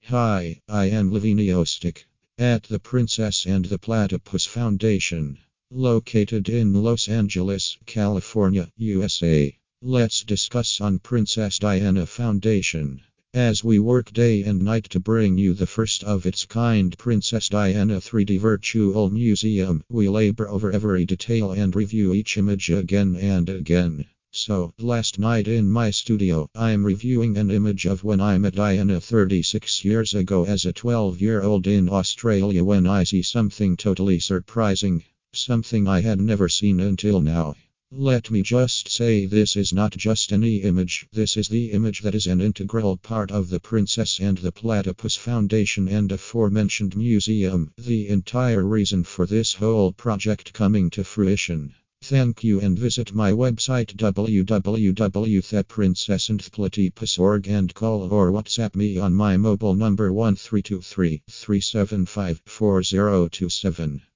Hi, I am Liviniostic at the Princess and the Platypus Foundation, located in Los Angeles, California, USA. Let's discuss on Princess Diana Foundation. As we work day and night to bring you the first of its kind Princess Diana 3D Virtual Museum, we labor over every detail and review each image again and again. So, last night in my studio, I'm reviewing an image of when I met Diana 36 years ago as a 12-year-old in Australia when I see something totally surprising, something I had never seen until now. Let me just say, this is not just any image, this is the image that is an integral part of the Princess and the Platypus Foundation and aforementioned museum, the entire reason for this whole project coming to fruition. Thank you, and visit my website www.theprincessandplatypus.org and call or WhatsApp me on my mobile number 1323 375 4027.